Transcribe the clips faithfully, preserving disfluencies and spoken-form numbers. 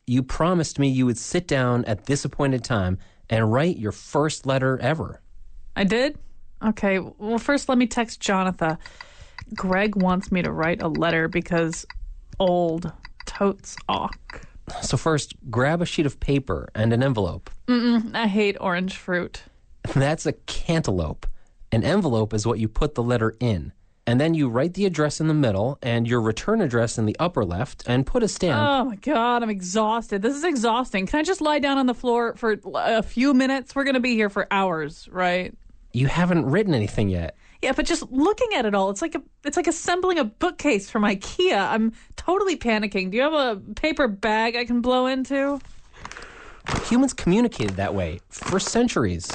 You promised me you would sit down at this appointed time and write your first letter ever. I did? Okay, well, first let me text Jonathan. Greg wants me to write a letter because old totes awk. So first, grab a sheet of paper and an envelope. Mm-mm, I hate orange fruit. That's a cantaloupe. An envelope is what you put the letter in. And then you write the address in the middle and your return address in the upper left and put a stamp. Oh, my God, I'm exhausted. This is exhausting. Can I just lie down on the floor for a few minutes? We're going to be here for hours, right? You haven't written anything yet. Yeah, but just looking at it all, it's like a, it's like assembling a bookcase from IKEA. I'm totally panicking. Do you have a paper bag I can blow into? Humans communicated that way for centuries.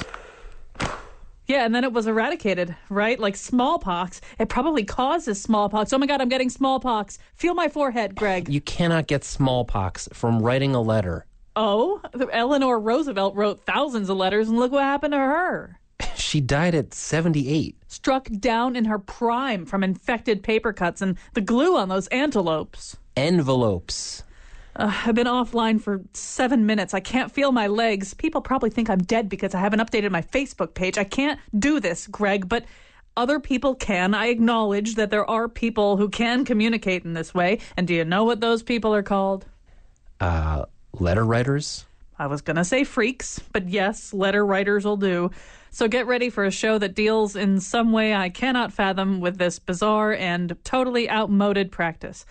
Yeah, and then it was eradicated, right? Like smallpox. It probably causes smallpox. Oh, my God, I'm getting smallpox. Feel my forehead, Greg. You cannot get smallpox from writing a letter. Oh, Eleanor Roosevelt wrote thousands of letters, and look what happened to her. She died at seventy-eight. Struck down in her prime from infected paper cuts and the glue on those antelopes. Envelopes. Uh, I've been offline for seven minutes. I can't feel my legs. People probably think I'm dead because I haven't updated my Facebook page. I can't do this, Greg, but other people can. I acknowledge that there are people who can communicate in this way. And do you know what those people are called? Uh, letter writers? I was going to say freaks, but yes, letter writers will do. So get ready for a show that deals in some way I cannot fathom with this bizarre and totally outmoded practice.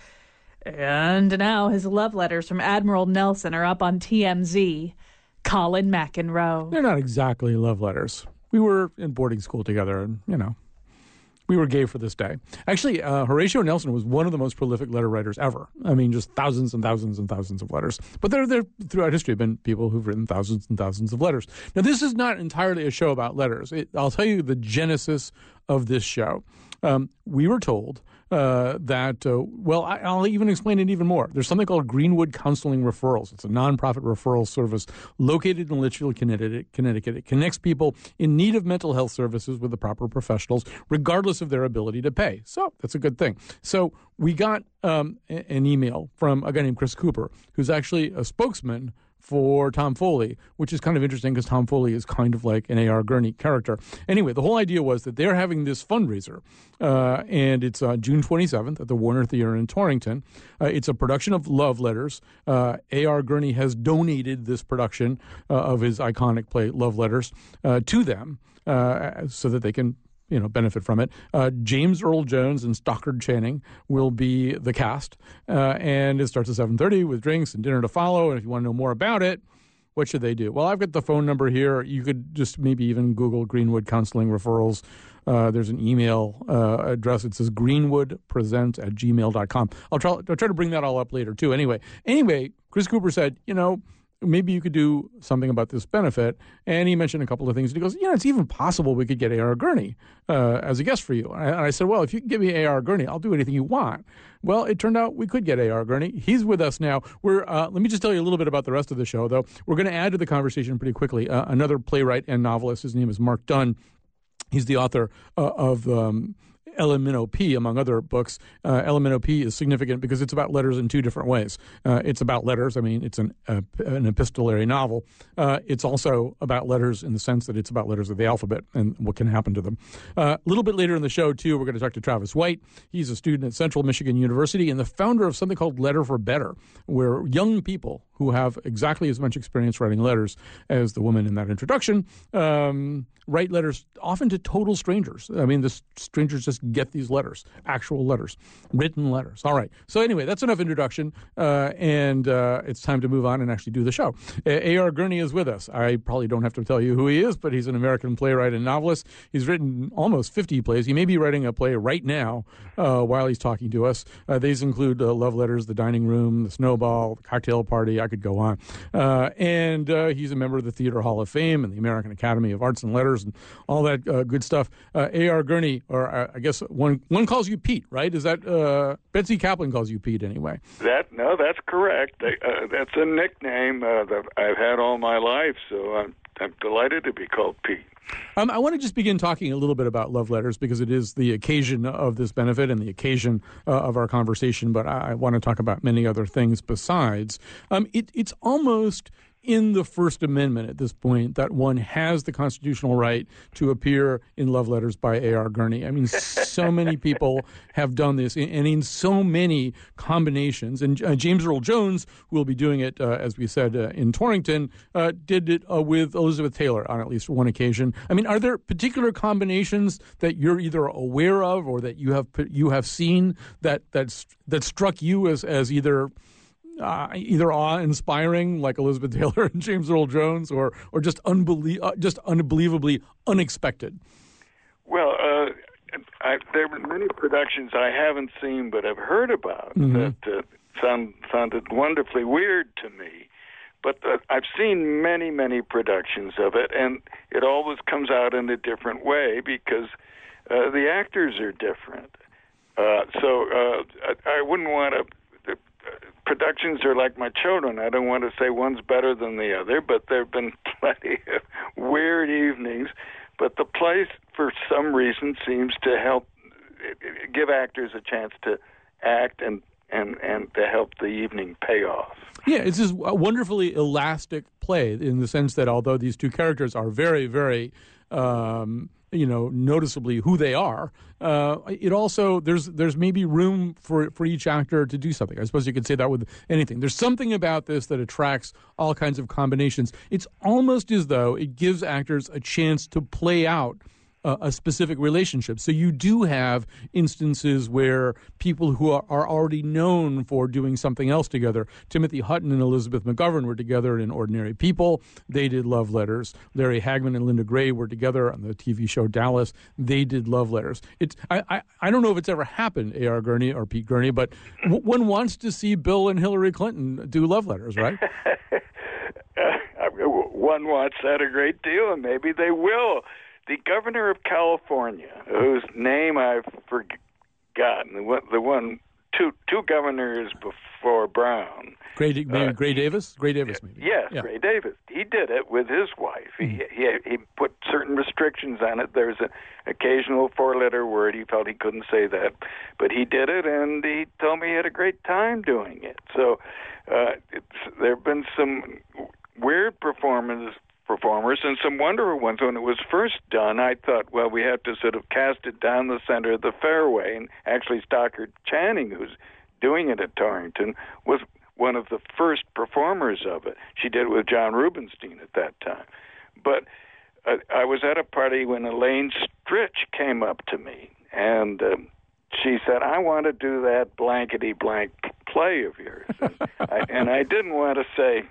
And now his love letters from Admiral Nelson are up on T M Z. Colin McEnroe. They're not exactly love letters. We were in boarding school together, and, you know, we were gay for this day. Actually, uh, Horatio Nelson was one of the most prolific letter writers ever. I mean, just thousands and thousands and thousands of letters. But there, there throughout history have been people who've written thousands and thousands of letters. Now, this is not entirely a show about letters. It, I'll tell you the genesis of this show. Um, we were told uh, that, uh, well, I, I'll even explain it even more. There's something called Greenwood Counseling Referrals. It's a nonprofit referral service located in Litchfield, Connecticut. Connecticut. It connects people in need of mental health services with the proper professionals, regardless of their ability to pay. So that's a good thing. So we got um, a- an email from a guy named Chris Cooper, who's actually a spokesman for Tom Foley, which is kind of interesting because Tom Foley is kind of like an A R. Gurney character. Anyway, the whole idea was that they're having this fundraiser, uh, and it's uh, June twenty-seventh at the Warner Theater in Torrington. Uh, it's a production of Love Letters. Uh, A R. Gurney has donated this production uh, of his iconic play Love Letters uh, to them uh, so that they can you know, benefit from it. Uh, James Earl Jones and Stockard Channing will be the cast, uh, and it starts at seven thirty with drinks and dinner to follow. And if you want to know more about it, what should they do? Well, I've got the phone number here. You could just maybe even Google Greenwood Counseling Referrals. Uh, there's an email uh, address. It says greenwoodpresent at gmail dot com. I'll try, I'll try to bring that all up later, too. Anyway, anyway, Chris Cooper said, you know, maybe you could do something about this benefit. And he mentioned a couple of things. And he goes, yeah, it's even possible we could get A R. Gurney uh, as a guest for you. And I, and I said, well, if you can give me A R. Gurney, I'll do anything you want. Well, it turned out we could get A R. Gurney. He's with us now. We're uh, let me just tell you a little bit about the rest of the show, though. We're going to add to the conversation pretty quickly. Uh, another playwright and novelist. His name is Mark Dunn. He's the author uh, of Um, L M N O P, among other books. Uh, L M N O P is significant because it's about letters in two different ways. Uh, it's about letters. I mean, it's an, uh, an epistolary novel. Uh, it's also about letters in the sense that it's about letters of the alphabet and what can happen to them. Uh, a little bit later in the show, too, we're going to talk to Travis White. He's a student at Central Michigan University and the founder of something called Letter for Better, where young people who have exactly as much experience writing letters as the woman in that introduction um, write letters often to total strangers. I mean, the strangers just get these letters, actual letters, written letters. All right. So anyway, that's enough introduction, uh, and uh, it's time to move on and actually do the show. A R. Gurney is with us. I probably don't have to tell you who he is, but he's an American playwright and novelist. He's written almost fifty plays. He may be writing a play right now uh, while he's talking to us. Uh, these include uh, Love Letters, The Dining Room, The Snowball, The Cocktail Party. I could go on. Uh, and uh, he's a member of the Theater Hall of Fame and the American Academy of Arts and Letters and all that uh, good stuff. Uh, A R. Gurney, or uh, I guess one one calls you Pete, right? Is that uh, Betsy Kaplan calls you Pete anyway? That no, that's correct. Uh, that's a nickname uh, that I've had all my life, so I'm I'm delighted to be called Pete. Um, I want to just begin talking a little bit about love letters because it is the occasion of this benefit and the occasion uh, of our conversation, but I, I want to talk about many other things besides. Um, it, it's almost in the First Amendment at this point that one has the constitutional right to appear in love letters by A R. Gurney. I mean, so many people have done this, and in so many combinations. And uh, James Earl Jones, who will be doing it, uh, as we said, uh, in Torrington, uh, did it uh, with Elizabeth Taylor on at least one occasion. I mean, are there particular combinations that you're either aware of or that you have you have seen that that's, that struck you as as either Uh, either awe-inspiring, like Elizabeth Taylor and James Earl Jones, or or just unbelie- uh, just unbelievably unexpected? Well, uh, I, there have been many productions I haven't seen but have heard about Mm-hmm. that uh, sound, sounded wonderfully weird to me. But uh, I've seen many, many productions of it, and it always comes out in a different way because uh, the actors are different. Uh, so uh, I, I wouldn't want to... Productions are like my children. I don't want to say one's better than the other, but there have been plenty of weird evenings. But the place, for some reason, seems to help give actors a chance to act and, and, and to help the evening pay off. Yeah, it's this wonderfully elastic play in the sense that although these two characters are very, very... Um, you know, noticeably who they are, uh, it also, there's there's maybe room for, for each actor to do something. I suppose you could say that with anything. There's something about this that attracts all kinds of combinations. It's almost as though it gives actors a chance to play out uh, a specific relationship. So you do have instances where people who are, are already known for doing something else together. Timothy Hutton and Elizabeth McGovern were together in Ordinary People. They did love letters. Larry Hagman and Linda Gray were together on the T V show Dallas. They did love letters. It's I, I, I don't know if it's ever happened, A R. Gurney or Pete Gurney, but w- one wants to see Bill and Hillary Clinton do love letters, right? uh, one wants that a great deal, and maybe they will. The governor of California, whose name I've forgotten, the one, the one two two governors before Brown. Gray, maybe uh, Gray Davis? Gray Davis, maybe. Yes, yeah. Gray Davis. He did it with his wife. He he, he put certain restrictions on it. There's an occasional four-letter word. He felt he couldn't say that. But he did it, and he told me he had a great time doing it. So uh, it's, there have been some weird performances performers and some wonderful ones. When it was first done, I thought, well, we have to sort of cast it down the center of the fairway. And actually, Stockard Channing, who's doing it at Torrington, was one of the first performers of it. She did it with John Rubinstein at that time. But uh, I was at a party when Elaine Stritch came up to me, and um, she said, I want to do that blankety-blank play of yours. And I, and I didn't want to say,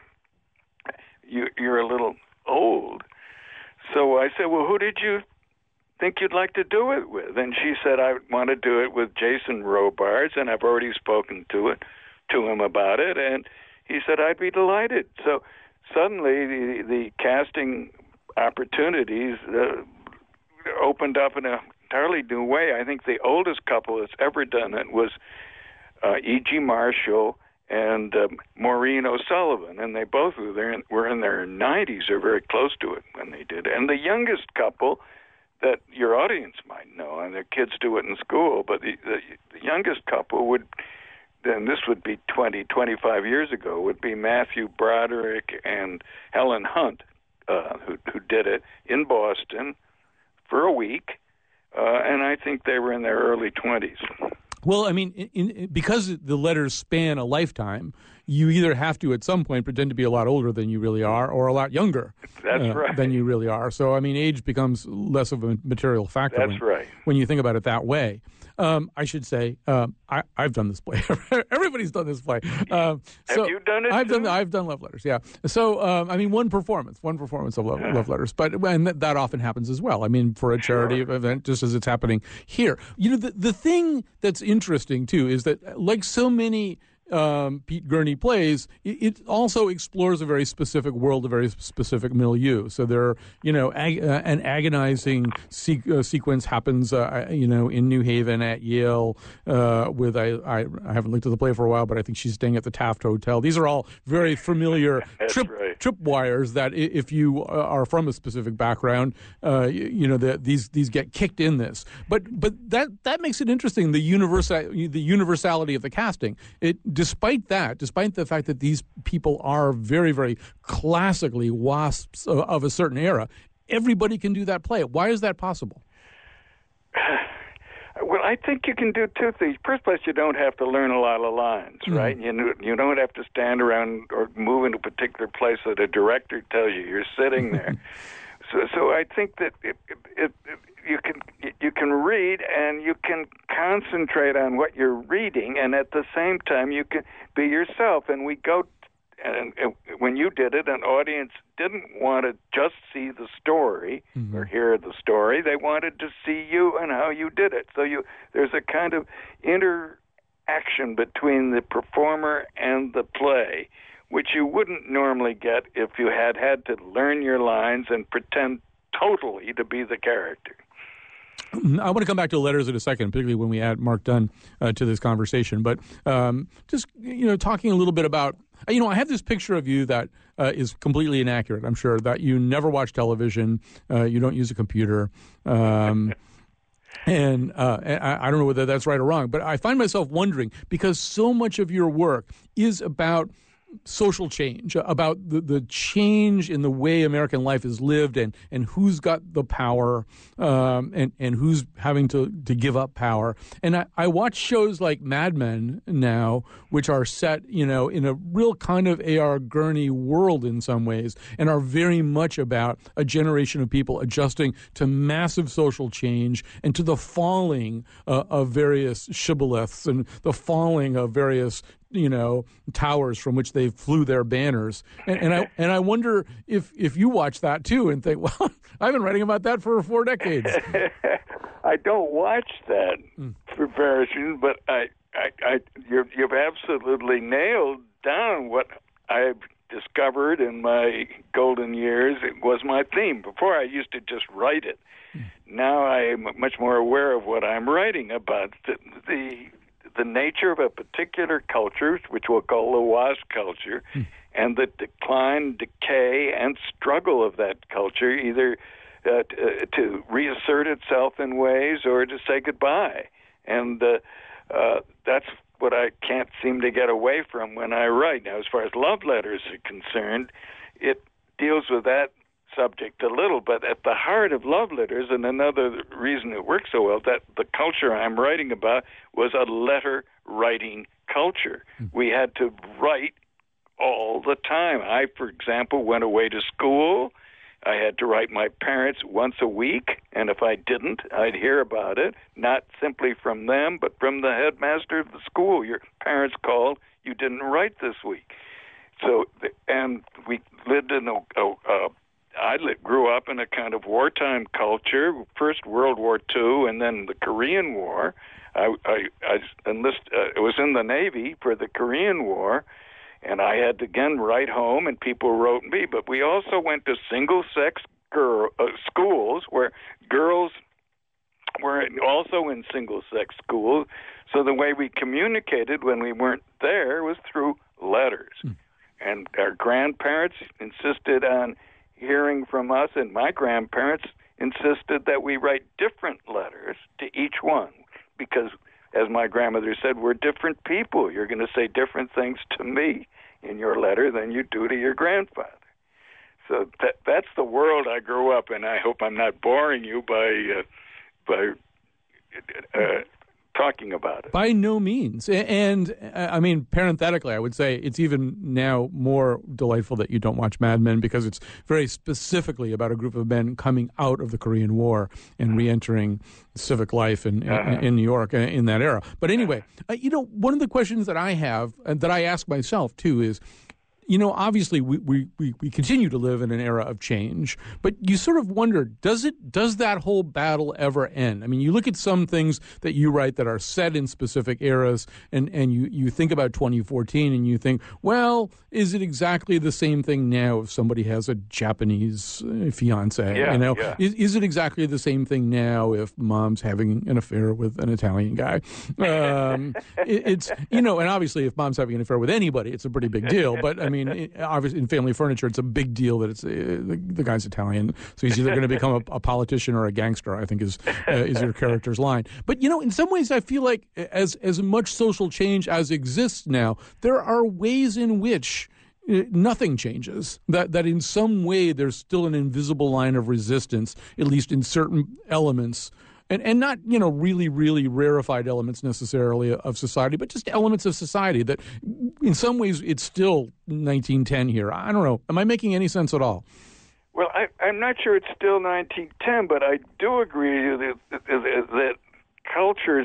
you, you're a little old. So I said, well, who did you think you'd like to do it with? And she said, I want to do it with Jason Robards, and I've already spoken to it to him about it. And he said, I'd be delighted. So suddenly the, the casting opportunities uh, opened up in an entirely new way. I think the oldest couple that's ever done it was uh, E G. Marshall and um, Maureen O'Sullivan, and they both were, there in, were in their nineties or very close to it when they did it. And the youngest couple that your audience might know, and their kids do it in school, but the, the, the youngest couple would, then this would be twenty, twenty-five years ago, would be Matthew Broderick and Helen Hunt, uh, who, who did it in Boston for a week, uh, and I think they were in their early twenties. Well, I mean, in, in, because the letters span a lifetime, you either have to at some point pretend to be a lot older than you really are or a lot younger That's uh, right. than you really are. So, I mean, age becomes less of a material factor That's when, right. when you think about it that way. Um, I should say, um, I, I've done this play. Everybody's done this play. Um, so Have you done it I've too? done. I've done love letters. Yeah. So um, I mean, one performance, one performance of love, Yeah. love letters, but and that, that often happens as well. I mean, for a charity Sure. event, just as it's happening here. You know, the the thing that's interesting too is that, like so many um, Pete Gurney plays, it, it also explores a very specific world, a very specific milieu. So there, you know, ag- uh, an agonizing se- uh, sequence happens, uh, you know, in New Haven at Yale. Uh, with I, I, I haven't looked at the play for a while, but I think she's staying at the Taft Hotel. These are all very familiar trip right. tripwires that if you are from a specific background, uh, you, you know, the, these these get kicked in this. But but that that makes it interesting. The universal the universality of the casting. It. Despite that, despite the fact that these people are very, very classically wasps of, of a certain era, everybody can do that play. Why is that possible? Well, I think you can do two things. First place, you don't have to learn a lot of lines, right? Mm-hmm. You you don't have to stand around or move into a particular place that a director tells you. You're sitting there. so, so I think that it, it, it, you can you can read and you can concentrate on what you're reading, and at the same time you can be yourself. And we go, and, and when you did it, an audience didn't want to just see the story mm-hmm. or hear the story; they wanted to see you and how you did it. So you there's a kind of interaction between the performer and the play, which you wouldn't normally get if you had had to learn your lines and pretend totally to be the character. I want to come back to letters in a second, particularly when we add Mark Dunn uh, to this conversation. But um, just, you know, talking a little bit about, you know, I have this picture of you that uh, is completely inaccurate, I'm sure, that you never watch television, uh, you don't use a computer. Um, and uh, I, I don't know whether that's right or wrong, but I find myself wondering, because so much of your work is about social change, about the, the change in the way American life is lived and, and who's got the power um, and, and who's having to, to give up power. And I, I watch shows like Mad Men now, which are set, you know, in a real kind of A R. Gurney world in some ways, and are very much about a generation of people adjusting to massive social change and to the falling uh, of various shibboleths and the falling of various, you know, towers from which they flew their banners. And, and I and I wonder if, if you watch that too and think, well, I've been writing about that for four decades. I don't watch that mm. for various reasons, but I, I, I you're, you've absolutely nailed down what I've discovered in my golden years. It was my theme. Before I used to just write it. Mm. Now I'm much more aware of what I'm writing about. The, the the nature of a particular culture, which we'll call the WASP culture, hmm. and the decline, decay, and struggle of that culture, either uh, to, to reassert itself in ways or to say goodbye. And uh, uh, that's what I can't seem to get away from when I write. Now, as far as love letters are concerned, it deals with that subject a little, but at the heart of love letters, and another reason it works so well, that the culture I'm writing about was a letter-writing culture. Mm. We had to write all the time. I, for example, went away to school. I had to write my parents once a week, and if I didn't, I'd hear about it, not simply from them, but from the headmaster of the school. Your parents called, you didn't write this week. So, and we lived in a, a, a I grew up in a kind of wartime culture, first World War Two and then the Korean War. I, I, I enlist, uh, was in the Navy for the Korean War, and I had to again write home, and people wrote me. But we also went to single-sex girl, uh, schools where girls were also in single-sex schools. So the way we communicated when we weren't there was through letters. Hmm. And our grandparents insisted on hearing from us, and my grandparents insisted that we write different letters to each one because, as my grandmother said, we're different people. You're going to say different things to me in your letter than you do to your grandfather. So that that's the world I grew up in. I hope I'm not boring you by uh, by uh, talking about it. By no means. And, uh, I mean, parenthetically, I would say it's even now more delightful that you don't watch Mad Men because it's very specifically about a group of men coming out of the Korean War and re-entering civic life in, uh-huh. in, in New York in that era. But anyway, uh, you know, one of the questions that I have and that I ask myself, too, is you know, obviously we, we, we, we continue to live in an era of change, but you sort of wonder, does it does that whole battle ever end? I mean, you look at some things that you write that are set in specific eras, and, and you, you think about twenty fourteen and you think, well, is it exactly the same thing now if somebody has a Japanese uh, fiance? Yeah, you know, yeah. is, is it exactly the same thing now if mom's having an affair with an Italian guy? Um, it, it's, you know, and obviously if mom's having an affair with anybody, it's a pretty big deal. But I mean, it, obviously in family furniture, it's a big deal that it's uh, the, the guy's Italian, so he's either going to become a, a politician or a gangster, I think is uh, is your character's line. But you know, in some ways, I feel like as as much social change as exists now, there are ways in which uh, nothing changes. That that in some way there's still an invisible line of resistance, at least in certain elements. And and not, you know, really, really rarefied elements necessarily of society, but just elements of society that in some ways it's still nineteen ten here. I don't know. Am I making any sense at all? Well, I, I'm not sure it's still nineteen ten, but I do agree that, that, that cultures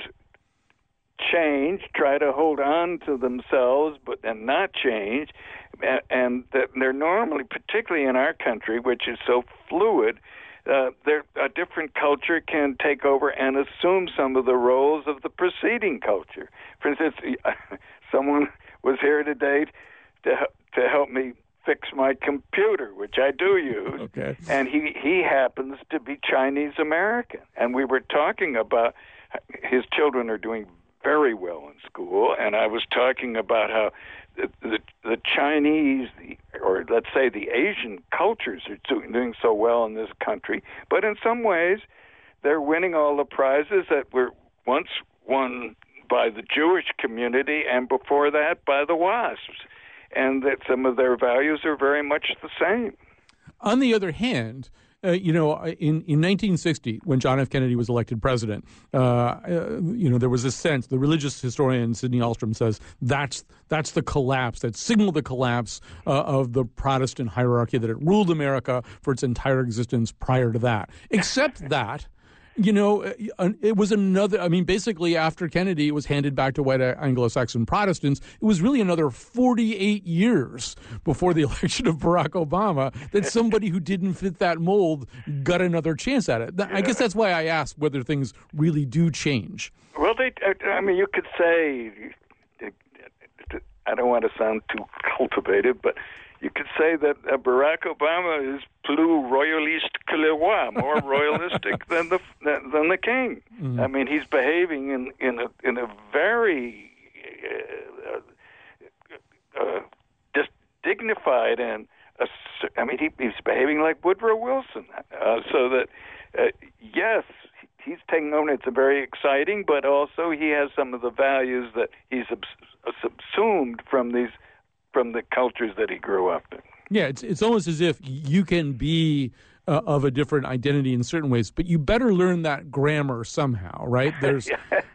change, try to hold on to themselves, but and not change, and, and that they're normally, particularly in our country, which is so fluid, Uh, there, a different culture can take over and assume some of the roles of the preceding culture. For instance, someone was here today to to help me fix my computer, which I do use, okay. and he, he happens to be Chinese American. And we were talking about his children are doing very well in school, and I was talking about how the, the, the Chinese, the, or let's say the Asian cultures are doing so well in this country, but in some ways they're winning all the prizes that were once won by the Jewish community and before that by the WASPs, and that some of their values are very much the same. On the other hand, Uh, you know, in, in nineteen sixty, when John F. Kennedy was elected president, uh, uh, you know, there was a sense, the religious historian Sidney Alstrom says, that's that's the collapse, that signaled the collapse uh, of the Protestant hierarchy that had ruled America for its entire existence prior to that. Except that, you know, it was another, I mean, basically after Kennedy was handed back to white Anglo-Saxon Protestants, it was really another forty-eight years before the election of Barack Obama that somebody who didn't fit that mold got another chance at it. I guess that's why I asked whether things really do change. Well, they, I mean, you could say, I don't want to sound too cultivated, but you could say that uh, Barack Obama is plus royaliste que le roi, more royalistic than the than the king. Mm-hmm. I mean, he's behaving in in a in a very uh, uh, just dignified and uh, I mean, he, he's behaving like Woodrow Wilson. Uh, so that uh, yes, he's taking over. It's very exciting, but also he has some of the values that he's subs- subsumed from these. from the cultures that he grew up in. Yeah, it's it's almost as if you can be uh, of a different identity in certain ways, but you better learn that grammar somehow, right? There's,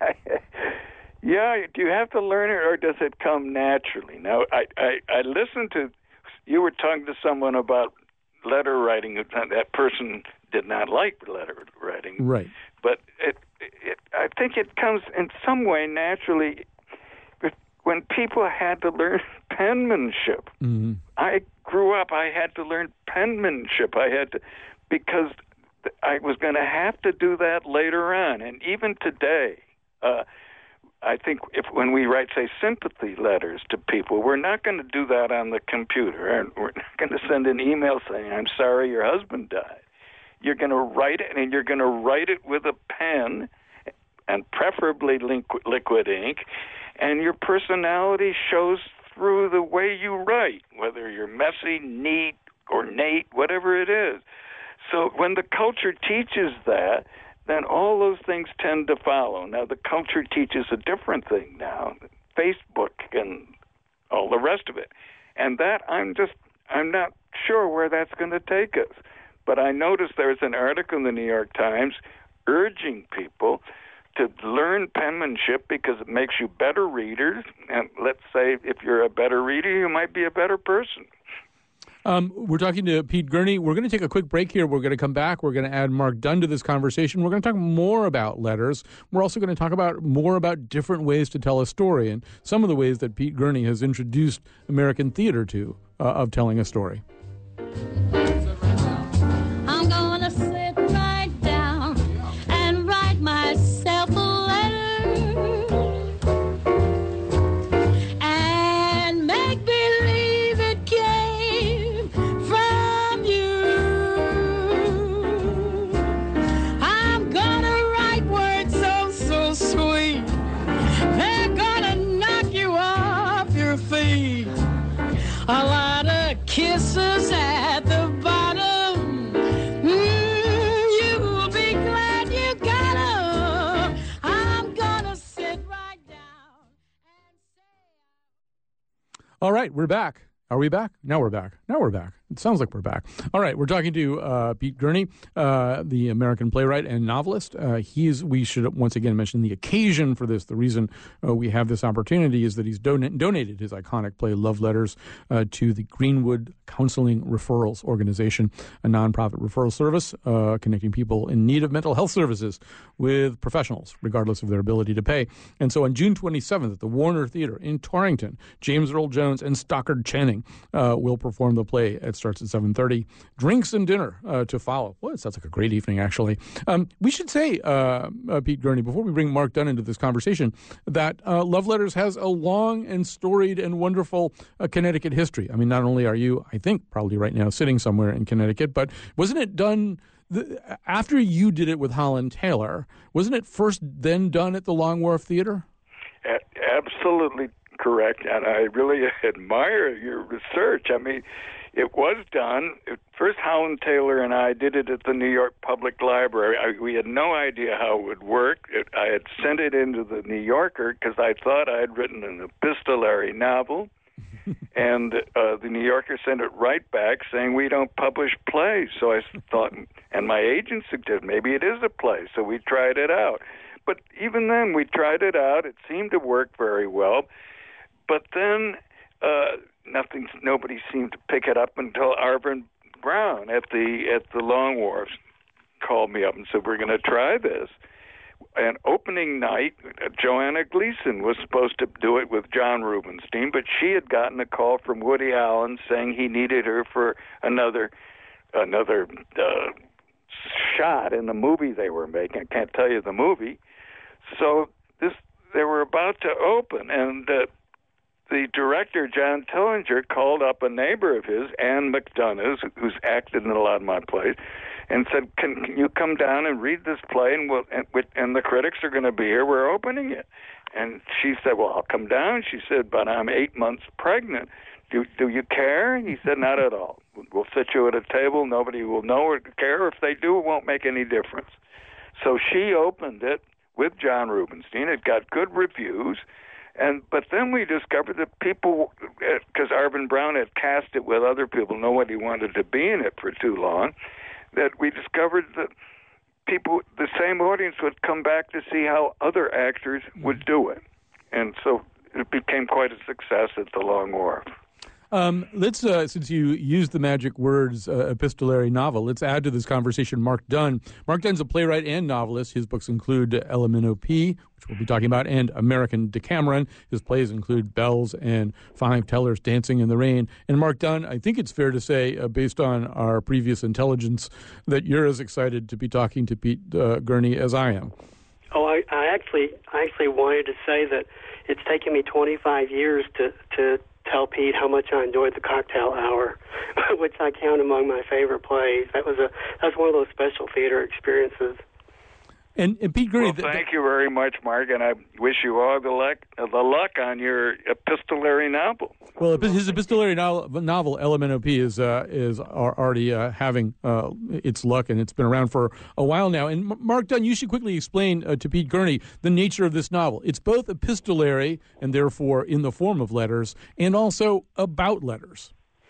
yeah. Do you have to learn it, or does it come naturally? Now, I I, I listened to you were talking to someone about letter writing. That person did not like letter writing, right? But it, it I think it comes in some way naturally. When people had to learn penmanship, mm-hmm. I grew up, I had to learn penmanship. I had to, because I was going to have to do that later on. And even today, uh, I think if when we write, say, sympathy letters to people, we're not going to do that on the computer. And we're not going to send an email saying, I'm sorry your husband died. You're going to write it, and you're going to write it with a pen, and preferably liquid, liquid ink, and your personality shows through the way you write, whether you're messy, neat, ornate, whatever it is. So when the culture teaches that, then all those things tend to follow. Now, the culture teaches a different thing now, Facebook and all the rest of it. And that, I'm just, I'm not sure where that's going to take us. But I noticed there's an article in the New York Times urging people to learn penmanship because it makes you better readers. And let's say if you're a better reader, you might be a better person. Um, we're talking to Pete Gurney. We're going to take a quick break here. We're going to come back. We're going to add Mark Dunn to this conversation. We're going to talk more about letters. We're also going to talk about more about different ways to tell a story and some of the ways that Pete Gurney has introduced American theater to uh, of telling a story. I'm going to sit right down and write myself a letter and make believe it came from you. I'm going to write words so, so sweet. They're going to knock you off your feet. A lot of kisses at the bottom. Mm, you'll be glad you got 'em. I'm gonna sit right down and say. All right, we're back. Are we back? Now we're back. Now we're back. It sounds like we're back. All right, we're talking to uh, Pete Gurney, uh, the American playwright and novelist. Uh, he's. We should once again mention the occasion for this. The reason uh, we have this opportunity is that he's don- donated his iconic play Love Letters uh, to the Greenwood Counseling Referrals Organization, a nonprofit referral service uh, connecting people in need of mental health services with professionals, regardless of their ability to pay. And so on June twenty-seventh at the Warner Theater in Torrington, James Earl Jones and Stockard Channing uh, will perform the play. It starts at seven thirty. Drinks and dinner uh, to follow. Well, it sounds like a great evening, actually. Um, we should say, uh, uh, Pete Gurney, before we bring Mark Dunn into this conversation, that uh, Love Letters has a long and storied and wonderful uh, Connecticut history. I mean, not only are you, I think, probably right now sitting somewhere in Connecticut, but wasn't it done the, after you did it with Holland Taylor? Wasn't it first then done at the Long Wharf Theater? A- absolutely correct, and I really admire your research. I mean, it was done. First, Holland Taylor and I did it at the New York Public Library. I, we had no idea how it would work. It, I had sent it into the New Yorker because I thought I had written an epistolary novel, and uh, the New Yorker sent it right back saying, we don't publish plays. So I thought, and my agent suggested, maybe it is a play. So we tried it out. But even then, we tried it out. It seemed to work very well. But then uh, nothing, nobody seemed to pick it up until Arvin Brown at the at the Long Wharf called me up and said, we're going to try this. And opening night, uh, Joanna Gleason was supposed to do it with John Rubinstein, but she had gotten a call from Woody Allen saying he needed her for another another uh, shot in the movie they were making. I can't tell you the movie. So this they were about to open, and uh, the director, John Tillinger, called up a neighbor of his, Ann McDonough, who's acted in a lot of my plays, and said, can, can you come down and read this play, and, we'll, and, and the critics are going to be here. We're opening it. And she said, well, I'll come down. She said, but I'm eight months pregnant. Do, do you care? He said, not at all. We'll sit you at a table. Nobody will know or care. If they do, it won't make any difference. So she opened it with John Rubinstein. It got good reviews. And but then we discovered that people, because Arvin Brown had cast it with other people, nobody wanted to be in it for too long, that we discovered that people, the same audience would come back to see how other actors would do it. And so it became quite a success at the Long Wharf. Um, let's, uh, since you used the magic words, uh, epistolary novel, let's add to this conversation Mark Dunn. Mark Dunn's a playwright and novelist. His books include L M N O P, which we'll be talking about, and American Decameron. His plays include Bells and Five Tellers Dancing in the Rain. And Mark Dunn, I think it's fair to say, uh, based on our previous intelligence, that you're as excited to be talking to Pete uh, Gurney as I am. Oh, I, I actually, I actually wanted to say that it's taken me twenty-five years to to tell Pete how much I enjoyed The Cocktail Hour, which I count among my favorite plays. That was a that's one of those special theater experiences. And, and Pete Gurney, well, thank th- you very much, Mark, and I wish you all the luck, the luck on your epistolary novel. Well, his epistolary novel, novel L M N O P, is uh, is already uh, having uh, its luck, and it's been around for a while now. And Mark Dunn, you should quickly explain uh, to Pete Gurney the nature of this novel. It's both epistolary, and therefore in the form of letters, and also about letters.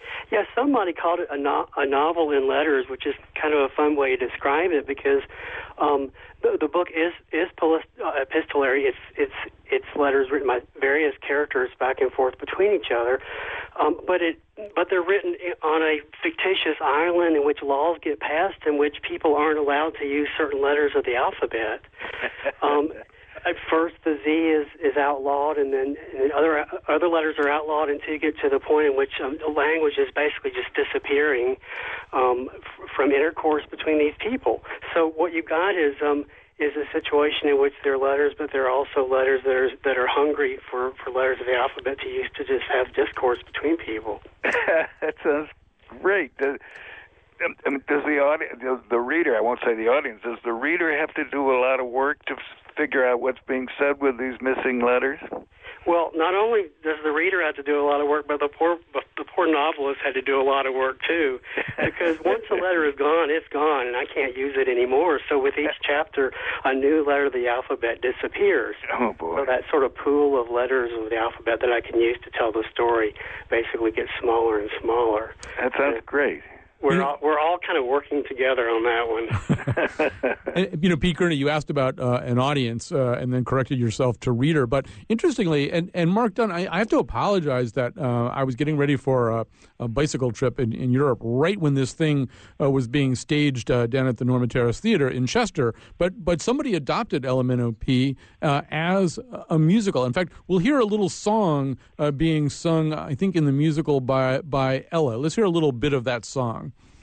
Yeah, somebody called it a, no- a novel in letters, which is kind of a fun way to describe it because um, the, the book is is polis- uh, epistolary. It's it's it's letters written by various characters back and forth between each other, um, but it but they're written on a fictitious island in which laws get passed in which people aren't allowed to use certain letters of the alphabet. Um, At first, the Z is, is outlawed, and then, and then other other letters are outlawed until you get to the point in which um, the language is basically just disappearing um, f- from intercourse between these people. So what you've got is um, is a situation in which there are letters, but there are also letters that are that are hungry for, for letters of the alphabet to use to just have discourse between people. That sounds great. Does, I mean, does the audience, does the reader, I won't say the audience, does the reader have to do a lot of work to figure out what's being said with these missing letters? Well, not only does the reader have to do a lot of work, but the poor the poor novelist had to do a lot of work too, because once a letter is gone, it's gone, and I can't use it anymore. So with each chapter, a new letter of the alphabet disappears. Oh boy! So that sort of pool of letters of the alphabet that I can use to tell the story basically gets smaller and smaller. That sounds uh, great. We're you know, all, we're all kind of working together on that one. and, you know, Pete Gurney, you asked about uh, an audience uh, and then corrected yourself to reader. But interestingly, and, and Mark Dunn, I, I have to apologize that uh, I was getting ready for a, a bicycle trip in, in Europe right when this thing uh, was being staged uh, down at the Norma Terrace Theater in Chester. But but somebody adopted L M N O P uh, as a musical. In fact, we'll hear a little song uh, being sung, I think, in the musical by by Ella. Let's hear a little bit of that song.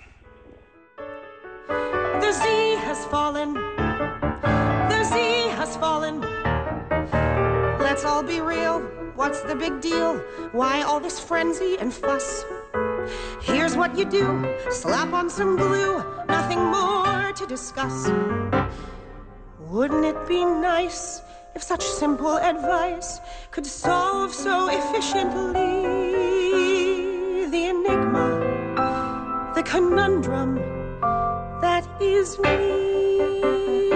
The Z has fallen. The Z has fallen. Let's all be real. What's the big deal? Why all this frenzy and fuss? Here's what you do. Slap on some glue. Nothing more to discuss. Wouldn't it be nice if such simple advice could solve so efficiently the enigma, the conundrum that is me.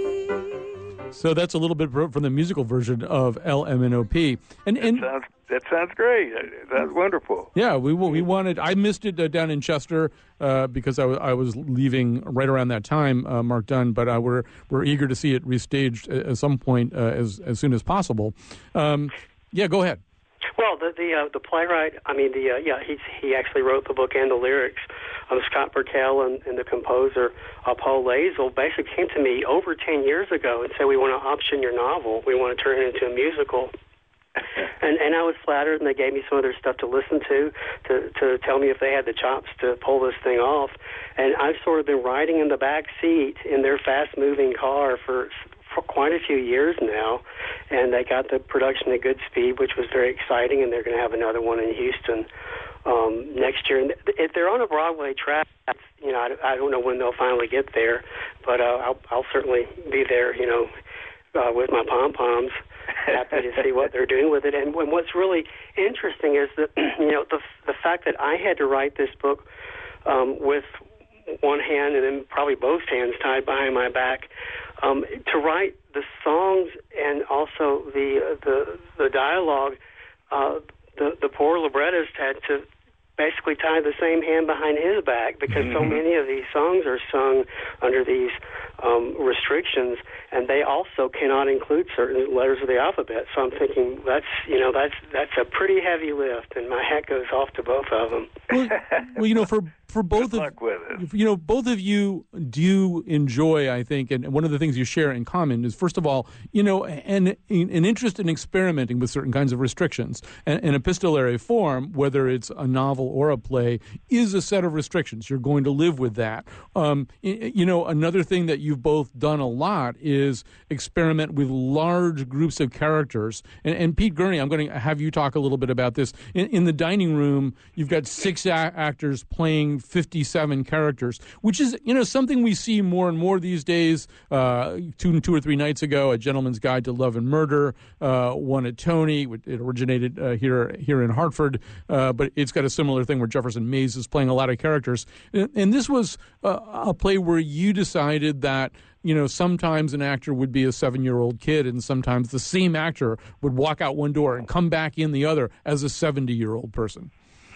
So that's a little bit from the musical version of L M N O P. And, and that, sounds, that sounds great. That's wonderful. Yeah, we we wanted. I missed it uh, down in Chester uh, because I, w- I was leaving right around that time, uh, Mark Dunn. But uh, we're we're eager to see it restaged at, at some point uh, as as soon as possible. Um, yeah, go ahead. Well, the the, uh, the playwright, I mean, the uh, yeah, he he actually wrote the book and the lyrics. Um, Scott Burkell and, and the composer uh, Paul Lazel basically came to me over ten years ago and said, "We want to option your novel. We want to turn it into a musical." and and I was flattered, and they gave me some of their stuff to listen to, to to tell me if they had the chops to pull this thing off. And I've sort of been riding in the back seat in their fast-moving car for. for quite a few years now, and they got the production at good speed, which was very exciting, and they're going to have another one in Houston um, next year. And if they're on a Broadway track, you know, I, I don't know when they'll finally get there, but uh, I'll, I'll certainly be there, you know, uh, with my pom-poms, happy to see what they're doing with it. And, and what's really interesting is that, you know, the, the fact that I had to write this book um, with one hand and then probably both hands tied behind my back, Um, to write the songs and also the uh, the the dialogue, uh, the the poor librettist had to basically tie the same hand behind his back because mm-hmm. so many of these songs are sung under these um, restrictions, and they also cannot include certain letters of the alphabet. So I'm thinking that's you know that's that's a pretty heavy lift, and my hat goes off to both of them. Well, well you know for. For both Good of luck with it. you know, both of you do enjoy, I think, and one of the things you share in common is, first of all, you know, an an interest in experimenting with certain kinds of restrictions. An, an epistolary form, whether it's a novel or a play, is a set of restrictions. You're going to live with that. Um, you know, another thing that you've both done a lot is experiment with large groups of characters. And, and Pete Gurney, I'm going to have you talk a little bit about this. In, in the dining room, you've got six a- actors playing fifty-seven characters, which is, you know, something we see more and more these days. Uh, two, two or three nights ago, A Gentleman's Guide to Love and Murder uh, won a Tony. It originated uh, here here in Hartford, uh, but it's got a similar thing where Jefferson Mays is playing a lot of characters. And, and this was uh, a play where you decided that, you know, sometimes an actor would be a seven-year-old kid, and sometimes the same actor would walk out one door and come back in the other as a seventy-year-old person.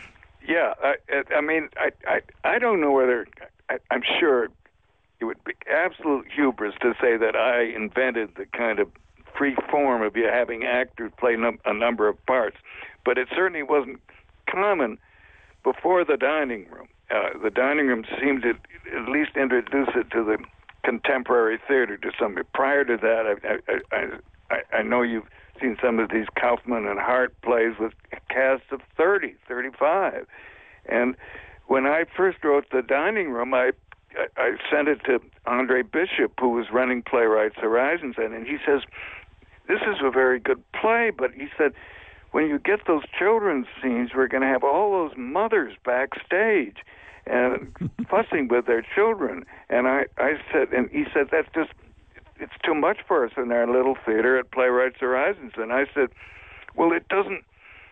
Yeah, I, I mean, I, I, I don't know whether, I, I'm sure it would be absolute hubris to say that I invented the kind of free form of you having actors play num- a number of parts, but it certainly wasn't common before the dining room. Uh, the dining room seemed to at least introduce it to the contemporary theater to some. Prior to that, I, I, I, I know you've seen some of these Kaufman and Hart plays with casts of thirty, thirty-five. And when I first wrote The Dining Room, I I sent it to Andre Bishop, who was running Playwrights Horizons, and he says, this is a very good play, but he said, when you get those children's scenes, we're going to have all those mothers backstage and fussing with their children. And I, I said, and he said, that's just, it's too much for us in our little theater at Playwrights Horizons. And I said, well, it doesn't,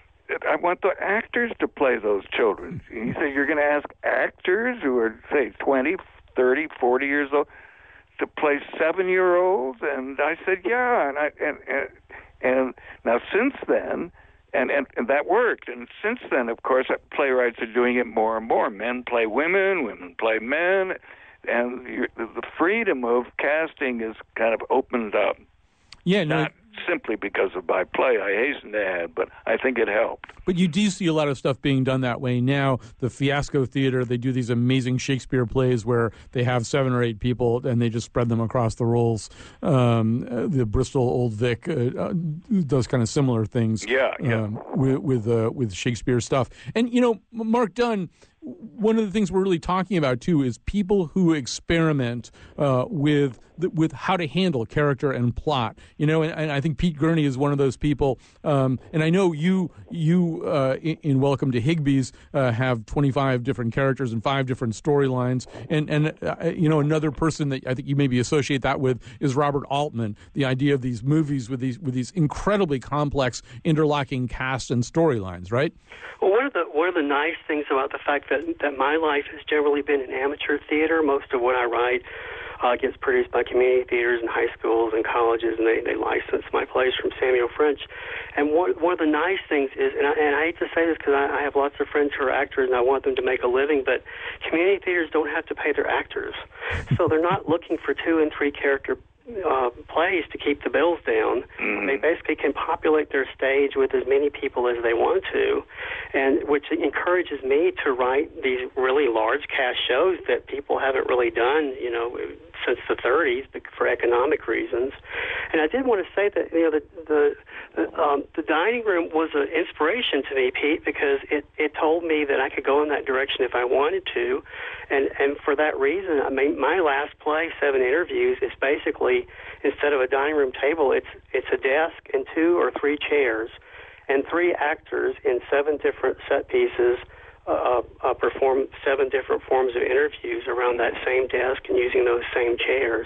I want the actors to play those children. He said, you're going to ask actors who are, say, twenty, thirty, forty years old to play seven-year-olds? And I said, yeah. And, I, and, and, and now since then, and, and, and that worked. And since then, of course, playwrights are doing it more and more. Men play women, women play men. And you're, the freedom of casting is kind of opened up. Yeah, no. Not simply because of my play, I hasten to add, but I think it helped. But you do see a lot of stuff being done that way now. The Fiasco Theater, they do these amazing Shakespeare plays where they have seven or eight people and they just spread them across the roles. Um, uh, the Bristol Old Vic uh, uh, does kind of similar things. Yeah, yeah. Um, with with, uh, with Shakespeare stuff. And, you know, Mark Dunn, one of the things we're really talking about, too, is people who experiment uh, with the, with how to handle character and plot. You know, and, and I think Pete Gurney is one of those people. Um, and I know you, you uh, in, in Welcome to Higbee's, uh, have twenty-five different characters and five different storylines. And, and uh, you know, another person that I think you maybe associate that with is Robert Altman, the idea of these movies with these with these incredibly complex interlocking casts and storylines, right? Well, one of the one of the nice things about the fact that that my life has generally been in amateur theater. Most of what I write uh, gets produced by community theaters and high schools and colleges, and they, they license my plays from Samuel French. And one, one of the nice things is, and I, and I hate to say this because I, I have lots of friends who are actors and I want them to make a living, but community theaters don't have to pay their actors. So they're not looking for two and three character Uh, plays to keep the bills down. Mm-hmm. They basically can populate their stage with as many people as they want to, and which encourages me to write these really large cast shows that people haven't really done, you know, since the thirties for economic reasons. And I did want to say that, you know, the the, the, um, the dining room was an inspiration to me, Pete, because it, it told me that I could go in that direction if I wanted to, and and for that reason, I mean, my last play, Seven Interviews, is basically, instead of a dining room table, it's it's a desk and two or three chairs, and three actors in seven different set pieces uh, uh, perform seven different forms of interviews around that same desk and using those same chairs.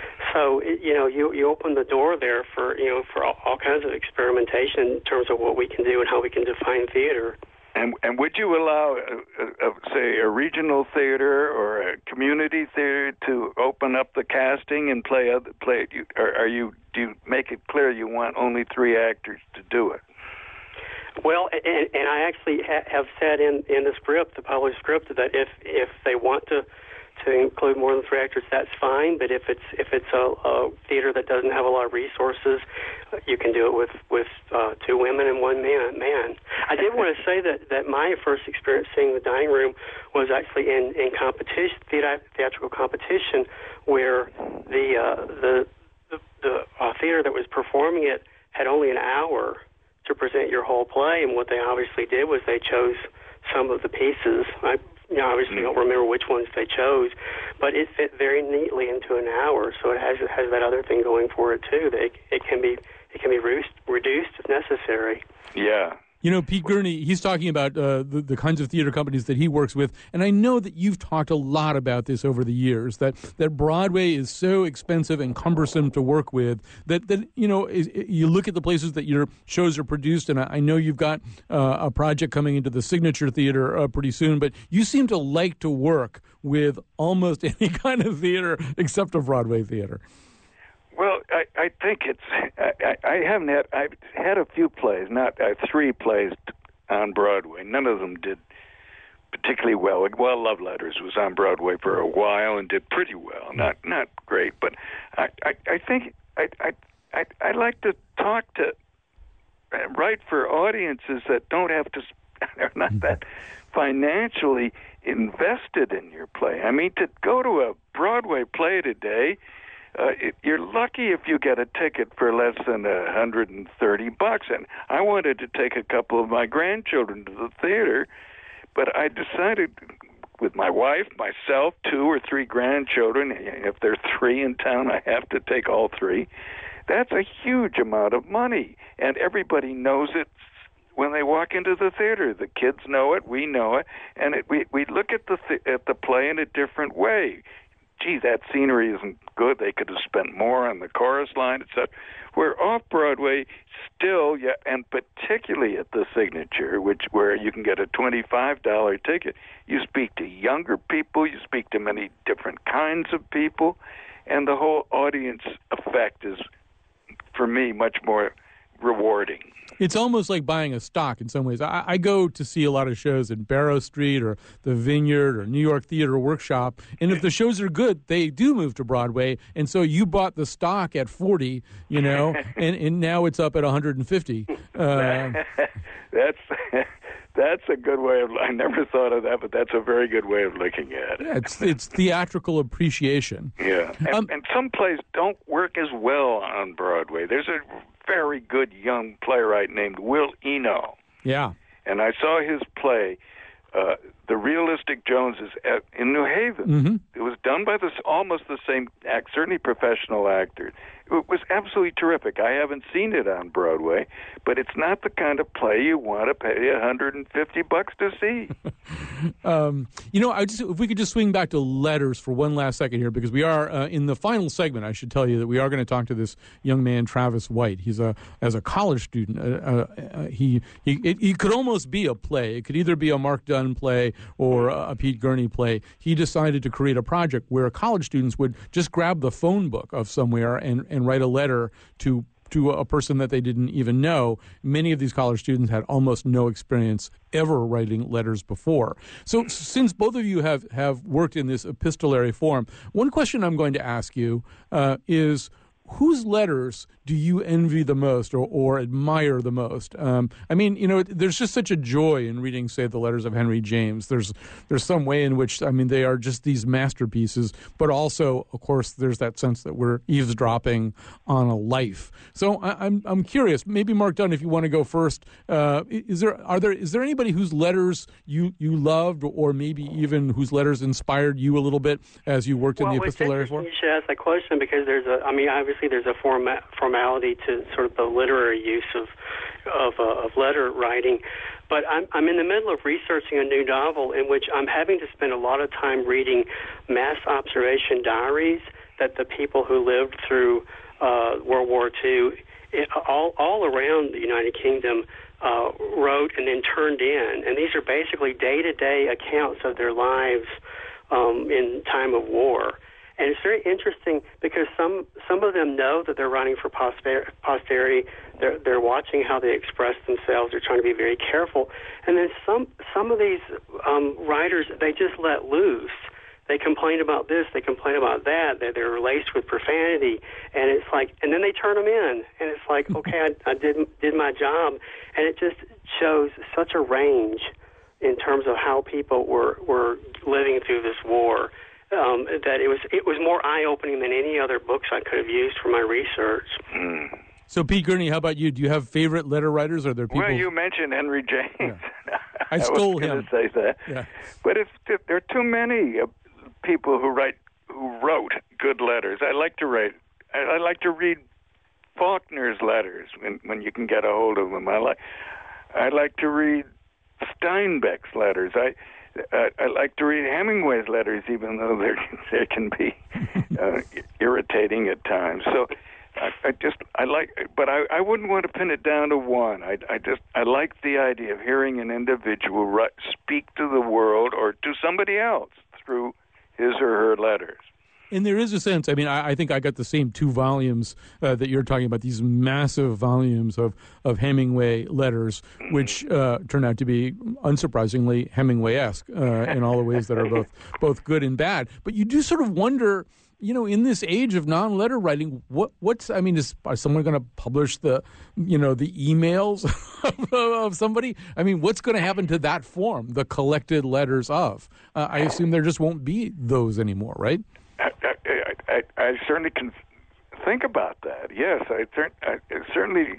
So it, you know, you you open the door there for you know for all, all kinds of experimentation in terms of what we can do and how we can define theater. And, and would you allow, uh, uh, say, a regional theater or a community theater to open up the casting and play other play? Or are you do you make it clear you want only three actors to do it? Well, and, and I actually ha- have said in, in the script, the published script, that if if they want to to include more than three actors, that's fine. But if it's if it's a, a theater that doesn't have a lot of resources, you can do it with with uh, two women and one man. Man, I did want to say that, that my first experience seeing the dining room was actually in in competition, theater, theatrical competition, where the uh, the the, the uh, theater that was performing it had only an hour to present your whole play, and what they obviously did was they chose some of the pieces. I, You know, obviously, don't remember which ones they chose, but it fit very neatly into an hour. So it has it has that other thing going for it too. That it, it can be it can be reduced, reduced if necessary. Yeah. You know, Pete Gurney, he's talking about uh, the, the kinds of theater companies that he works with, and I know that you've talked a lot about this over the years, that, that Broadway is so expensive and cumbersome to work with that, that you know, is, you look at the places that your shows are produced, and I, I know you've got uh, a project coming into the Signature Theater uh, pretty soon, but you seem to like to work with almost any kind of theater except a Broadway theater. Well, I, I think it's. I, I haven't had. I've had a few plays, not uh, three plays on Broadway. None of them did particularly well. Well, Love Letters was on Broadway for a while and did pretty well. Not not great, but I I, I think I, I I I like to talk to write for audiences that don't have to. They're not that financially invested in your play. I mean, to go to a Broadway play today, uh, it, you're lucky if you get a ticket for less than a hundred and thirty bucks. And I wanted to take a couple of my grandchildren to the theater, but I decided with my wife, myself, two or three grandchildren. If there are three in town, I have to take all three. That's a huge amount of money, and everybody knows it when they walk into the theater. The kids know it, we know it, and it, we we look at the th- at the play in a different way. Gee, that scenery isn't good. They could have spent more on the chorus line, et cetera. We're off Broadway still, yeah, and particularly at the Signature, which where you can get a twenty-five dollars ticket. You speak to younger people, you speak to many different kinds of people, and the whole audience effect is, for me, much more rewarding. It's almost like buying a stock in some ways. I, I go to see a lot of shows in Barrow Street or the Vineyard or New York Theater Workshop, and if the shows are good, they do move to Broadway. And so you bought the stock at forty, you know, and, and now it's up at one hundred fifty. Uh, that's that's a good way of. I never thought of that, but that's a very good way of looking at it. Yeah, it's it's theatrical appreciation. Yeah, and, um, and some plays don't work as well on Broadway. There's a very good young playwright named Will Eno. Yeah. And I saw his play, uh, The Realistic Joneses, at, in New Haven. Mm-hmm. It was done by this, almost the same act, certainly professional actors. It was absolutely terrific. I haven't seen it on Broadway, but it's not the kind of play you want to pay one hundred fifty bucks to see. um, you know, I just if we could just swing back to letters for one last second here, because we are uh, in the final segment. I should tell you that we are going to talk to this young man, Travis White. He's a as a college student. Uh, uh, he he it, he could almost be a play. It could either be a Mark Dunn play or a, a Pete Gurney play. He decided to create a project where college students would just grab the phone book of somewhere and and write a letter to to a person that they didn't even know. Many of these college students had almost no experience ever writing letters before. So since both of you have, have worked in this epistolary form, one question I'm going to ask you uh, is, whose letters do you envy the most or, or admire the most? Um, I mean, you know, there's just such a joy in reading, say, the letters of Henry James. There's there's some way in which, I mean, they are just these masterpieces, but also, of course, there's that sense that we're eavesdropping on a life. So I, I'm I'm curious, maybe Mark Dunn, if you want to go first, uh, is there are there is there anybody whose letters you, you loved, or maybe even whose letters inspired you a little bit as you worked well, in the epistolary form? You should ask that question because there's a, I mean, obviously there's a forma- formality to sort of the literary use of of, uh, of letter writing, but I'm, I'm in the middle of researching a new novel in which I'm having to spend a lot of time reading mass observation diaries that the people who lived through uh, World War Two it, all, all around the United Kingdom uh, wrote and then turned in, and these are basically day-to-day accounts of their lives um, in time of war. And it's very interesting because some some of them know that they're writing for poster- posterity. They're they're watching how they express themselves. They're trying to be very careful. And then some some of these um, writers, they just let loose. They complain about this. They complain about that. They're, they're laced with profanity. And it's like, and then they turn them in. And it's like, okay, I, I did did my job. And it just shows such a range in terms of how people were were living through this war. Um, that it was it was more eye-opening than any other books I could have used for my research. Mm. So, Pete Gurney, how about you? Do you have favorite letter writers? Or are there people? Well, you mentioned Henry James. Yeah. I stole I was him. going to say that, yeah. But it's, there are too many uh, people who write who wrote good letters. I like to write. I, I like to read Faulkner's letters when when you can get a hold of them. I like. I like to read Steinbeck's letters. I. Uh, I like to read Hemingway's letters, even though they can be uh, irritating at times. So I, I just I like, but I, I wouldn't want to pin it down to one. I, I just I like the idea of hearing an individual write, speak to the world or to somebody else through his or her letters. And there is a sense, I mean, I, I think I got the same two volumes uh, that you're talking about, these massive volumes of, of Hemingway letters, which uh, turn out to be, unsurprisingly, Hemingway-esque uh, in all the ways that are both both good and bad. But you do sort of wonder, you know, in this age of non-letter writing, what what's, I mean, is, is someone going to publish the, you know, the emails of, of somebody? I mean, what's going to happen to that form, the collected letters of? Uh, I assume there just won't be those anymore, right? I, I, I, I certainly can think about that. Yes, I, I certainly.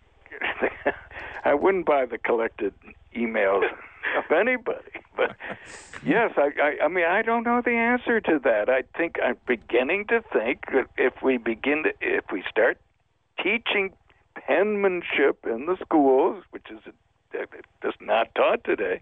I wouldn't buy the collected emails of anybody, but yes, I, I. I mean, I don't know the answer to that. I think I'm beginning to think that if we begin to, if we start teaching penmanship in the schools, which is just not taught today,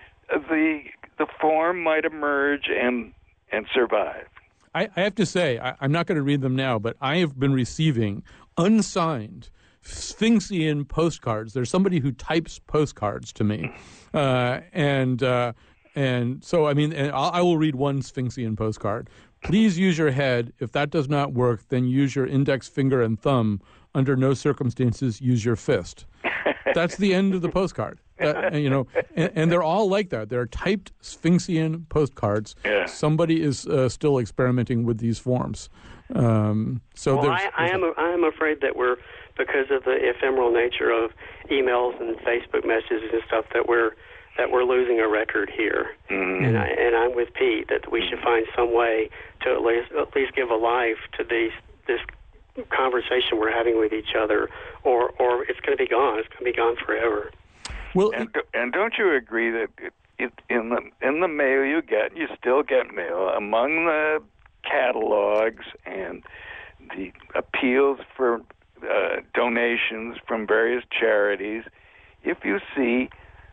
the the form might emerge and and survive. I, I have to say, I, I'm not going to read them now, but I have been receiving unsigned Sphinxian postcards. There's somebody who types postcards to me, uh, and uh, and so I mean, and I'll, I will read one Sphinxian postcard. Please use your head. If that does not work, then use your index finger and thumb. Under no circumstances, use your fist. That's the end of the postcard. Uh, you know, and, and they're all like that. They're typed Sphinxian postcards. Yeah. Somebody is uh, still experimenting with these forms. Um, so well, there's, I, I am I am afraid that we're, because of the ephemeral nature of emails and Facebook messages and stuff, that we're that we're losing a record here. Mm-hmm. And I and I'm with Pete that we should find some way to at least at least give a life to these this conversation we're having with each other, or or it's going to be gone. It's going to be gone forever. Well, and, and don't you agree that it, it, in the in the mail you get, you still get mail among the catalogs and the appeals for uh, donations from various charities, if you see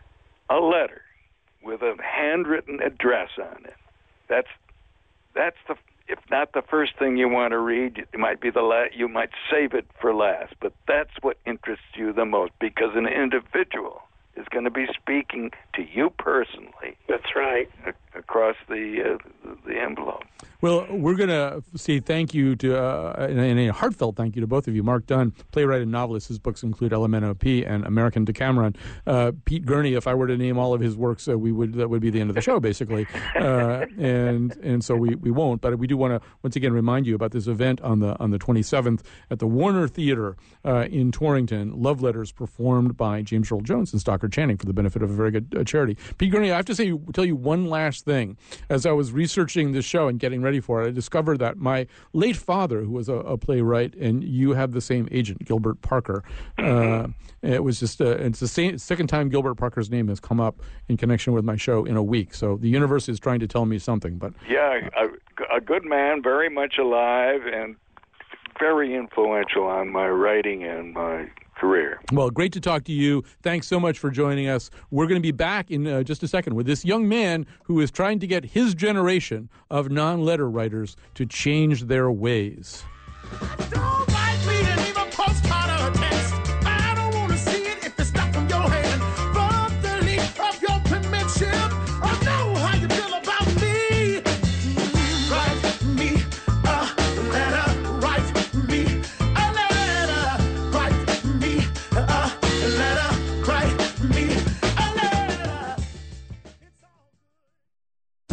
a letter with a handwritten address on it, that's that's the if not the first thing you want to read, it might be the la- you might save it for last, but that's what interests you the most, because an individual is going to be speaking to you personally. That's right. Across the uh, the envelope. Well, we're going to say thank you to, uh, and a heartfelt thank you to both of you. Mark Dunn, playwright and novelist. His books include L M N O P and American Decameron. Uh, Pete Gurney, if I were to name all of his works, uh, we would that would be the end of the show, basically. Uh, and and so we, we won't. But we do want to once again remind you about this event on the on the twenty-seventh at the Warner Theater uh, in Torrington. Love Letters performed by James Earl Jones and Stockard Channing for the benefit of a very good uh, charity. Pete Gurney, I have to say, tell you one last thing. As I was researching this show and getting ready for it, I discovered that my late father, who was a, a playwright, and you have the same agent, Gilbert Parker. Uh, it was just uh, it's the same, second time Gilbert Parker's name has come up in connection with my show in a week. So the universe is trying to tell me something. But yeah, a, a good man, very much alive, and very influential on my writing and my career. Well, great to talk to you. Thanks so much for joining us. We're going to be back in uh, just a second with this young man who is trying to get his generation of non-letter writers to change their ways. Don't write me and leave a postcard or a text. I don't want to see it if it's not from your hand. From the leaf of your penmanship, I know how you feel about me. Write me a letter. Write me a letter. Write me a letter. Write me a letter. It's all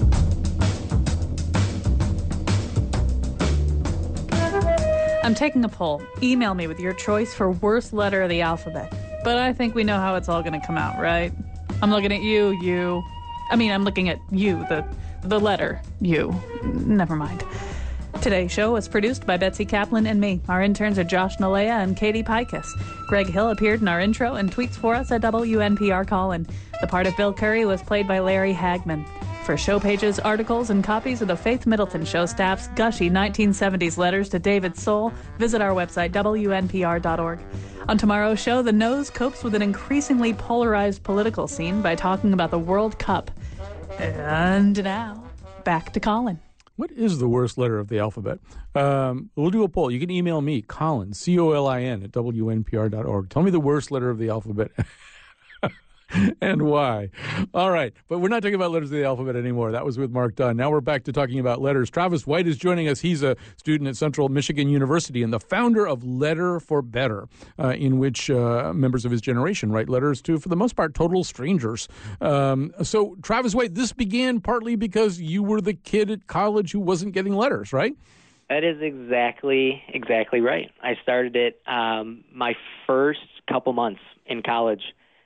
I'm taking a poll. Email me with your choice for worst letter of the alphabet. But I think we know how it's all going to come out, right? I'm looking at you, you. I mean, I'm looking at you, the the letter you. Never mind. Today's show was produced by Betsy Kaplan and me. Our interns are Josh Nalea and Katie Pikus. Greg Hill appeared in our intro and tweets for us at W N P R Colin. The part of Bill Curry was played by Larry Hagman. For show pages, articles, and copies of the Faith Middleton Show staff's gushy nineteen seventies letters to David Soul, visit our website, W N P R dot org. On tomorrow's show, the Nose copes with an increasingly polarized political scene by talking about the World Cup. And now, back to Colin. What is the worst letter of the alphabet? Um, we'll do a poll. You can email me, Colin, C O L I N, at W N P R dot org. Tell me the worst letter of the alphabet. and why. All right. But we're not talking about letters of the alphabet anymore. That was with Mark Dunn. Now we're back to talking about letters. Travis White is joining us. He's a student at Central Michigan University and the founder of Letter for Better, uh, in which uh, members of his generation write letters to, for the most part, total strangers. Um, so, Travis White, this began partly because you were the kid at college who wasn't getting letters, right? That is exactly, exactly right. I started it um, my first couple months in college,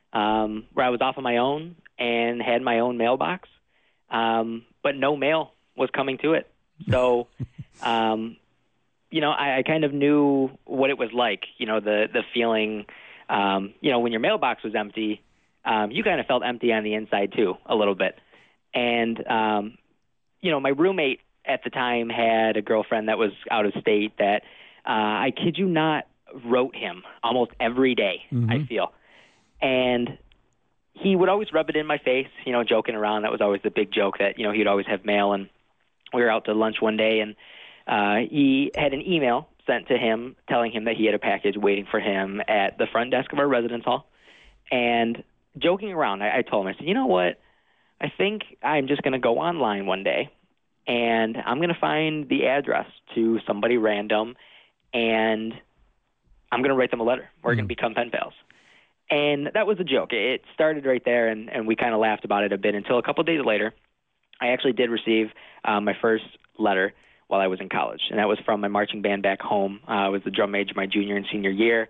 um, where I was off on my own and had my own mailbox, um, but no mail was coming to it. So, um, you know, I, I kind of knew what it was like, you know, the, the feeling, um, you know, when your mailbox was empty, um, you kind of felt empty on the inside too, a little bit. And, um, you know, my roommate at the time had a girlfriend that was out of state that, uh, I kid you not, wrote him almost every day, mm-hmm. I feel. And he would always rub it in my face, you know, joking around. That was always the big joke that, you know, he'd always have mail. And we were out to lunch one day, and uh, he had an email sent to him telling him that he had a package waiting for him at the front desk of our residence hall. And joking around, I, I told him, I said, you know what? I think I'm just going to go online one day, and I'm going to find the address to somebody random, and I'm going to write them a letter. We're mm-hmm. going to become pen pals. And that was a joke. It started right there, and, and we kind of laughed about it a bit until a couple of days later, I actually did receive um, my first letter while I was in college, and that was from my marching band back home. Uh, I was the drum major my junior and senior year,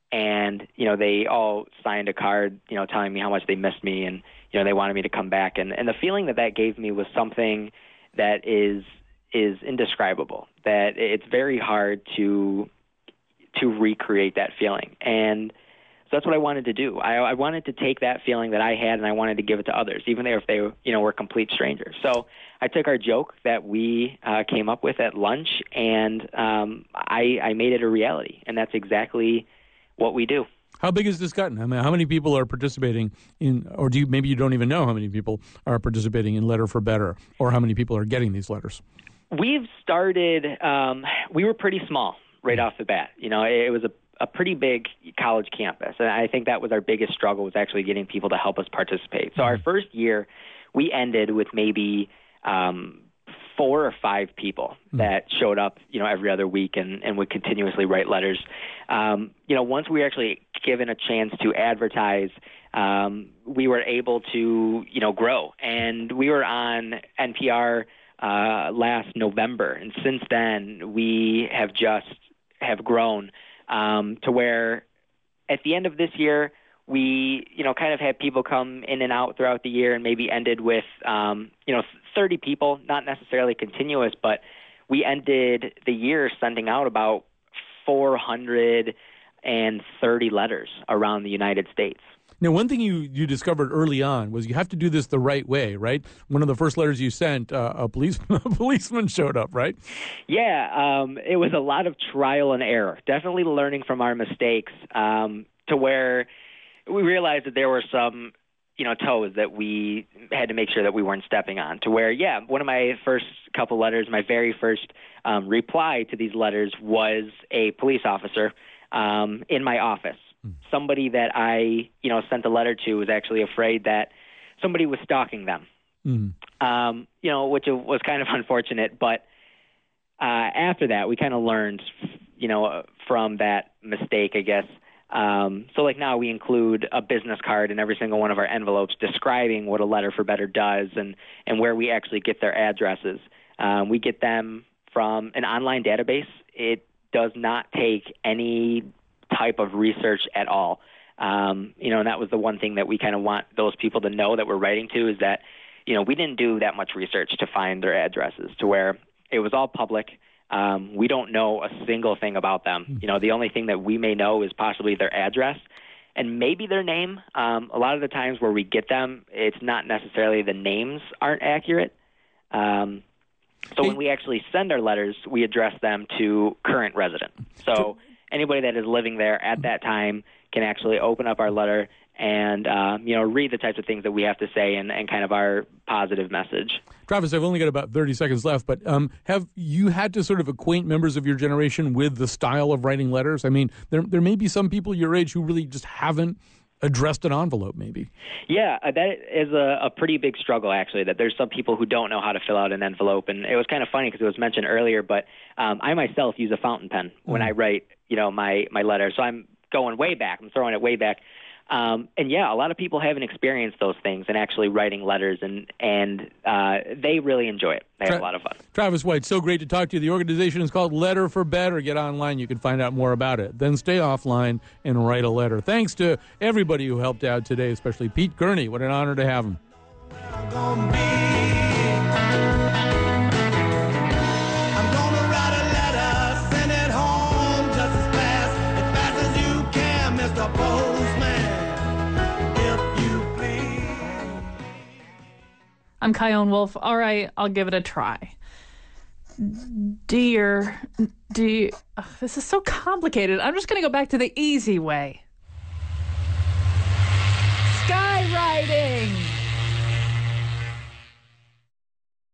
and, you know, they all signed a card, you know, telling me how much they missed me, and, you know, they wanted me to come back. And, and the feeling that that gave me was something that is is indescribable, that it's very hard to to recreate that feeling. And so that's what I wanted to do. I, I wanted to take that feeling that I had, and I wanted to give it to others, even if they, you know, were complete strangers. So I took our joke that we uh, came up with at lunch, and um, I, I made it a reality, and that's exactly what we do. How big has this gotten? I mean, how many people are participating in, or do you, maybe you don't even know how many people are participating in Letter for Better, or how many people are getting these letters? We've started, um, we were pretty small right off the bat. You know, it was a a pretty big college campus. And I think that was our biggest struggle, was actually getting people to help us participate. So our first year, we ended with maybe um, four or five people that showed up, you know, every other week and, and would continuously write letters. Um, you know, once we were actually given a chance to advertise, um, we were able to, you know, grow. And we were on N P R uh, last November. And since then, we have just have grown Um, to where at the end of this year, we, you know, kind of had people come in and out throughout the year, and maybe ended with, um, you know, thirty people, not necessarily continuous, but we ended the year sending out about four hundred thirty letters around the United States. Now, one thing you, you discovered early on was you have to do this the right way, right? One of the first letters you sent, uh, a policeman, a policeman showed up, right? Yeah, um, it was a lot of trial and error, definitely learning from our mistakes, um, to where we realized that there were some, you know, toes that we had to make sure that we weren't stepping on, to where, yeah, one of my first couple letters, my very first um, reply to these letters was a police officer um, in my office. Somebody that I, you know, sent a letter to was actually afraid that somebody was stalking them, mm. um, you know, which was kind of unfortunate. But uh, after that, we kind of learned, you know, from that mistake, I guess. Um, so, like, now we include a business card in every single one of our envelopes describing what a Letter for Better does and, and where we actually get their addresses. Um, we get them from an online database. It does not take any type of research at all. Um, you know, and that was the one thing that we kind of want those people to know that we're writing to, is that, you know, we didn't do that much research to find their addresses, to where it was all public. Um, we don't know a single thing about them. You know, the only thing that we may know is possibly their address and maybe their name. Um, a lot of the times where we get them, it's not necessarily the names aren't accurate. Um, so when we actually send our letters, we address them to current resident. So anybody that is living there at that time can actually open up our letter and, uh, you know, read the types of things that we have to say and, and kind of our positive message. Travis, I've only got about thirty seconds left, but um, have you had to sort of acquaint members of your generation with the style of writing letters? I mean, there there may be some people your age who really just haven't addressed an envelope, maybe. Yeah, uh, that is a, a pretty big struggle, actually, that there's some people who don't know how to fill out an envelope. And it was kind of funny because it was mentioned earlier, but um, I myself use a fountain pen when I write, you know, my, my letter. So I'm going way back. I'm throwing it way back. Um, and, yeah, a lot of people haven't experienced those things and actually writing letters, and, and uh, they really enjoy it. They have Tra- a lot of fun. Travis White, so great to talk to you. The organization is called Letter for Better. Get online. You can find out more about it. Then stay offline and write a letter. Thanks to everybody who helped out today, especially Pete Gurney. What an honor to have him. I'm gonna write a letter, send it home just as fast, as fast as you can, Mister Postman. I'm Kyone Wolf. All right, I'll give it a try. Dear, dear, ugh, this is so complicated. I'm just going to go back to the easy way. Skywriting.